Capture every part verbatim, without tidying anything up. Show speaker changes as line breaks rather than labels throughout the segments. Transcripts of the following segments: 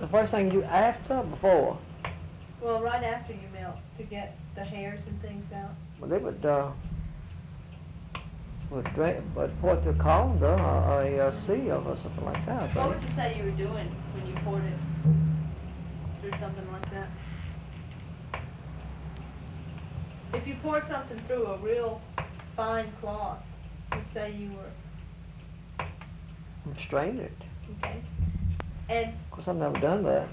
The first thing you do after or before?
Well, right after you melt, to get the hairs and things out.
Well, they would, uh, would drink, would pour it through a colander or a, a sieve or something like that. I
What
think.
would you say you were doing when you poured it through something like that? If you poured something through a real fine cloth, you'd say you were,
And strain it.
okay. And
Of course, I've never done that.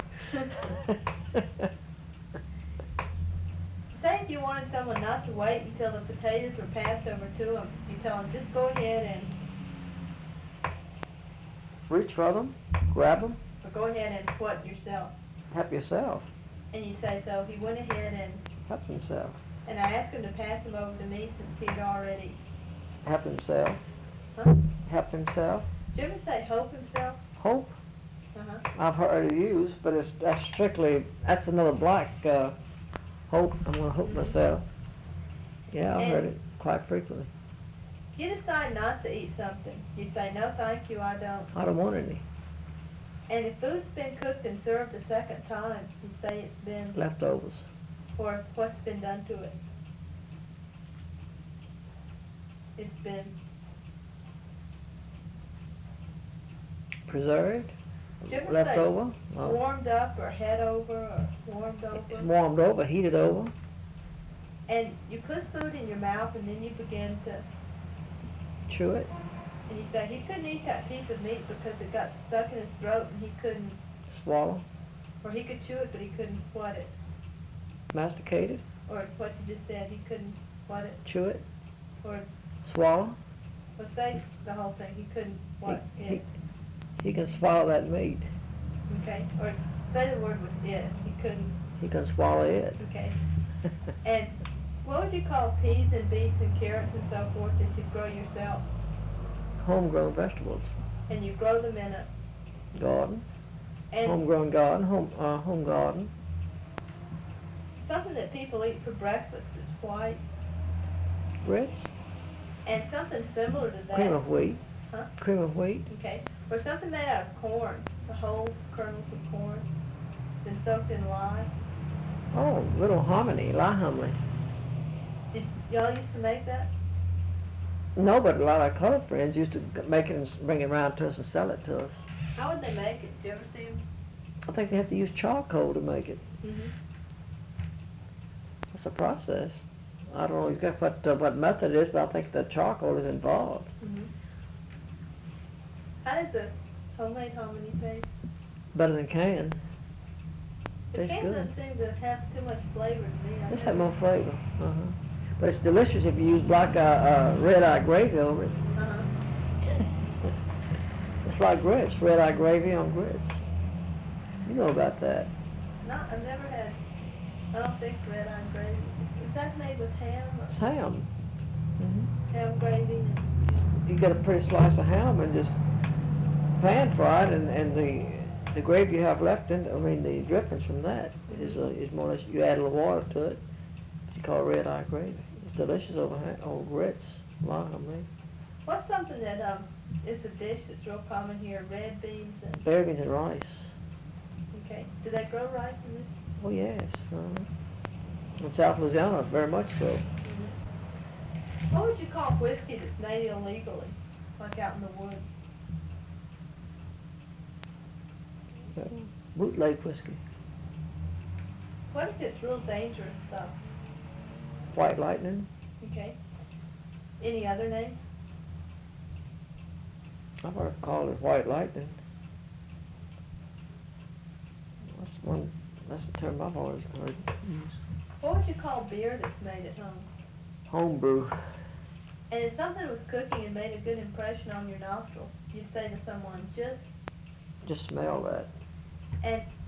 say if you wanted someone not to wait until the potatoes were passed over to them, you tell them, just go ahead and,
Reach for them, grab them,
or go ahead and what yourself.
help yourself,
And you say, so he went ahead and,
help himself,
and I asked him to pass them over to me since he had already,
help himself,
huh?
help himself,
Did you ever say hope himself?
hope.
Uh-huh.
I've heard it used, but it's that's strictly that's another black uh, hope. I'm gonna hope
Mhm.
myself. Yeah, I've heard
And-
it quite frequently.
If you decide not to eat something, you say, no thank you, I don't.
I don't want any
And if food's been cooked and served a second time, you'd say it's been,
leftovers.
or what's been done to it. It's been,
Preserved,
Did you ever
leftover. Uh,
warmed up or head over or warmed
it's
over.
warmed over, heated over.
And you put food in your mouth and then you begin to,
Chew it,
and you say, he couldn't eat that piece of meat because it got stuck in his throat and he couldn't,
swallow,
or he could chew it but he couldn't what it.
masticate it,
Or what you just said, he couldn't what it.
chew it,
Or,
swallow.
well, say the whole thing, he couldn't what
He,
it.
he, he can swallow that meat.
Okay, or say the word with it, he couldn't,
He can swallow it.
okay. And what would you call peas and beets and carrots and so forth that you grow yourself?
Homegrown vegetables,
And you grow them in a,
garden,
and
homegrown garden, home uh, home garden.
something that people eat for breakfast is white,
Grits,
and something similar to that.
cream of wheat,
Huh?
cream of wheat.
Okay, or something made out of corn, the whole kernels of corn, then soaked in lye.
Oh, little hominy, lye hominy.
Did y'all used to make that?
No, but a lot of colored friends used to g- make it and s- bring it around to us and sell it to us.
How would they make it? Did you ever see them?
I think they have to use charcoal to make it.
Mm-hmm.
It's a process. I don't know exactly what, uh, what method it is, but I think the charcoal is involved.
Mm-hmm. How does the homemade hominy taste?
Better than canned.
The
Tastes
can
good.
doesn't seem to have too much flavor to me. I
Let's
never-
have more flavor. Uh-huh. But it's delicious if you use black eye, uh, red eye gravy over it.
Uh-huh.
It's like grits, red eye gravy on grits. You know about that.
No, I've never had, I don't think red eye gravy. Is that made with ham
It's
or
ham. hmm
ham gravy? And,
You get a pretty slice of ham and just pan fry it, and, and the the gravy you have left in, I mean the drippings from that is uh, is more or less, you add a little water to it. You call it red eye gravy. It's delicious over ha- over grits. Long, I mean.
what's something that um is a dish that's real common here? Red beans and,
Berry beans and rice.
okay. Do they grow rice in this?
Oh yes. Uh-huh. In South Louisiana, very much so.
Mm-hmm. What would you call whiskey that's made illegally, like out in the woods?
Uh, bootleg whiskey.
What if it's real dangerous stuff?
White lightning.
Okay. Any other names?
I've heard called it white lightning. That's one. That's the term I've always heard used.
What would you call beer that's made at home?
Homebrew.
And if something was cooking and made a good impression on your nostrils, you'd say to someone, just,
Just smell that.
and